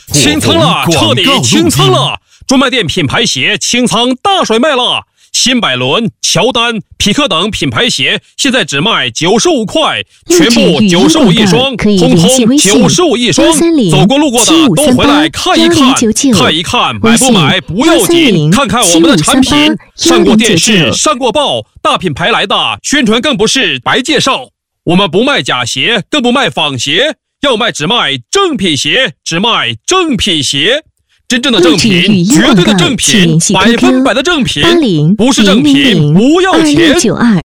清仓了，彻底清仓了！专卖店品牌鞋清仓大甩卖了。新百伦、乔丹、匹克等品牌鞋现在只卖95块，全部95一双，通通95一双。走过路过的都回来看一看，看一看，买不买不要紧，看看我们的产品，上过电视，上过报，大品牌来的，宣传更不是白介绍。我们不卖假鞋，更不卖仿鞋，要卖只卖正品鞋，只卖正品鞋。真正的正品，绝对的正品，100%的正品，不是正品不要钱。